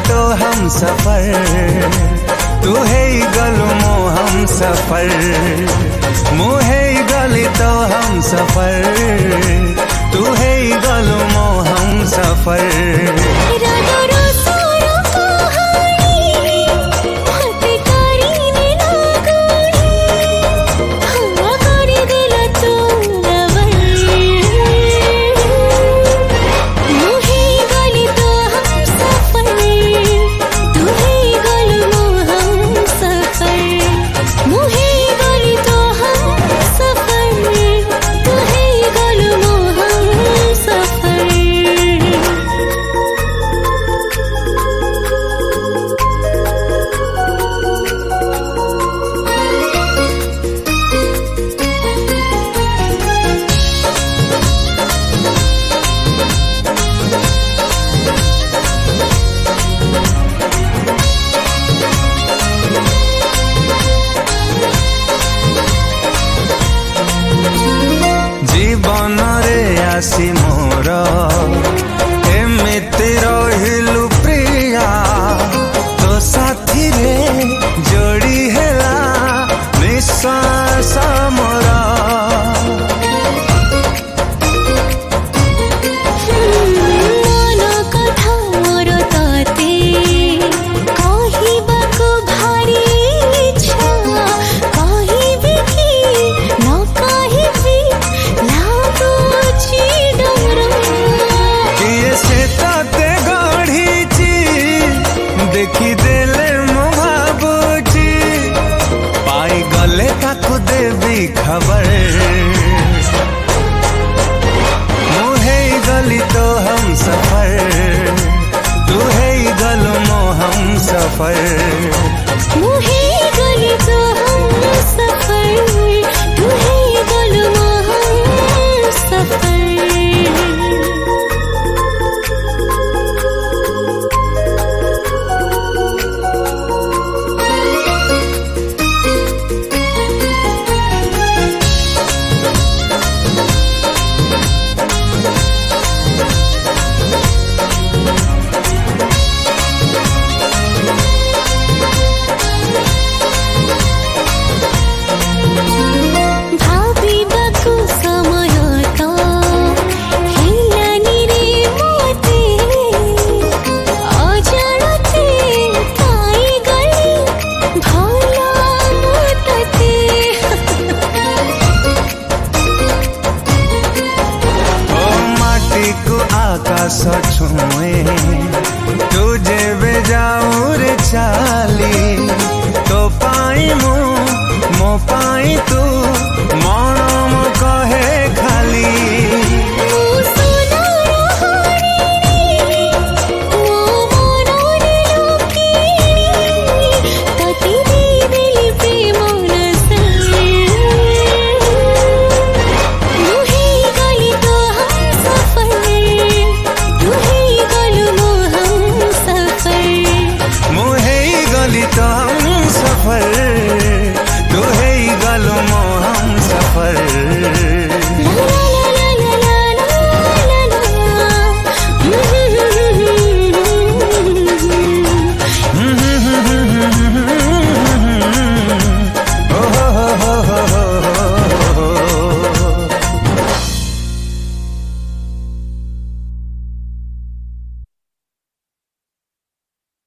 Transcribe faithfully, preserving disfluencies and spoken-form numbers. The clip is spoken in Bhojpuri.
तो हम सफर, तू है गलु मो हम सफर, मुहे गली तो हम सफर, तू है गलु मो हम सफर। जीवन रे आसी मोर एमिति रहिलु प्रिया, तो साथी रे जोड़ी हेला निश्वास मोर। देखी देले मो भाबुची, पाई गले ताकु देवी खबर, मुहे गली तो हम सफर, तू है गलु मो हम सफर, मुहे गली तो हम सफर, तू है गलु मो हम सफर। आकाश छुए तुझे बेजाऊ रे चाली, तो पाई मु मो पाई तू मन मो कहे